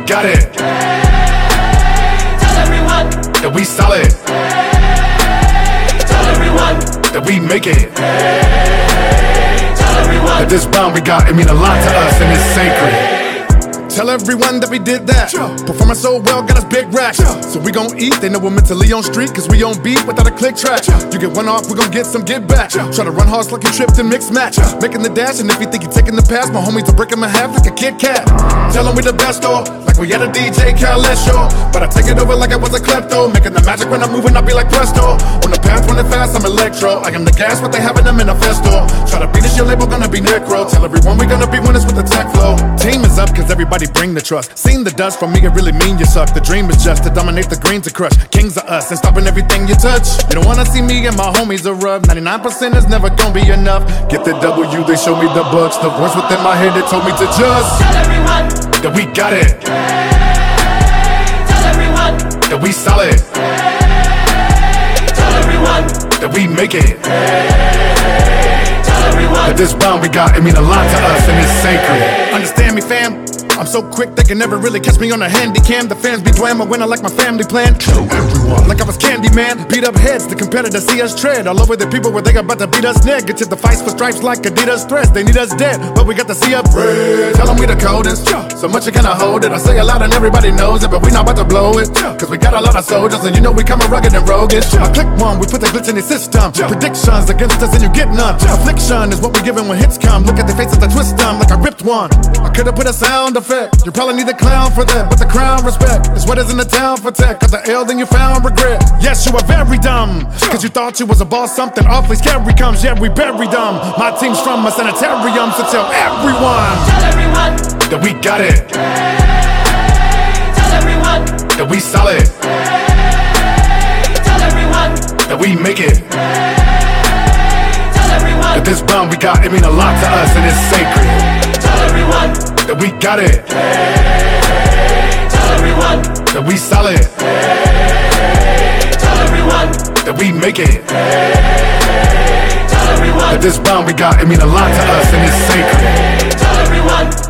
got it. Tell everyone That we solid. Tell everyone That we make it. Tell everyone That this bond we got, it mean a lot to us and it's sacred. Tell everyone that we did that. Performing so well, got us big racks. So we gon' eat, they know we're mentally on street, cause we on beat without a click track. You get one off, we gon' get some get back. Try to run hard like you tripped and mix match. Making the dash, and if you think you taking the pass, my homies will break him in half like a Kit Kat. Tell them we the best though, like we at a DJ Khaled show. But I take it over like I was a klepto. Making the magic when I'm moving, I be like presto. On the path, running fast, I'm electro. I am the gas, what they have in the manifesto. Try to beat this, your label gonna be necro. Tell everyone we gonna be winners with the tech flow. Team is up, cause everybody bring the trust. Seen the dust from me, it really mean you suck. The dream is just to dominate the green to crush. Kings are us and stopping everything you touch. You don't wanna see me and my homies erupt. 99% is never gonna be enough. Get the W, they show me the bucks. The voice within my head that told me to just Tell everyone that we got it. Tell everyone That we solid. Tell everyone That we make it. Tell everyone That this bond we got, it mean a lot to us and it's sacred. understand me, fam. I'm so quick, they can never really catch me on a handy cam. The fans be dwaying when I like my family plan. Tell everyone Like I was Candyman. Beat up heads, the competitors see us tread. All over the people where they about to beat us neck. Get to the fights for stripes like Adidas threads. They need us dead, but we got to see upgrade. Tell them we the coldest, so much you cannot hold it. I say a lot and everybody knows it, but we not about to blow it. Cause we got a lot of soldiers and you know we coming rugged and roguish. I click one, we put the glitch in the system. Predictions against us and you get none. Affliction is what we giving when hits come. Look at the faces, I twist them like I ripped one. I could've put a sound effect. You probably need a clown for that, but the crown respect is what is in the town for tech. Cause the L then you found regret. Yes, you are very dumb, cause you thought you was a boss, something awfully scary comes. Yeah, we buried them. My team's from a sanitarium, so tell everyone Tell everyone that we got it. Tell everyone That we solid. Tell everyone That we make it. Tell everyone That this bond we got, it mean a lot to us and it's sacred. Tell everyone That we got it. Tell everyone That we solid. Tell everyone That we make it. Tell everyone That this bond we got, it mean a lot to us and it's sacred. Tell everyone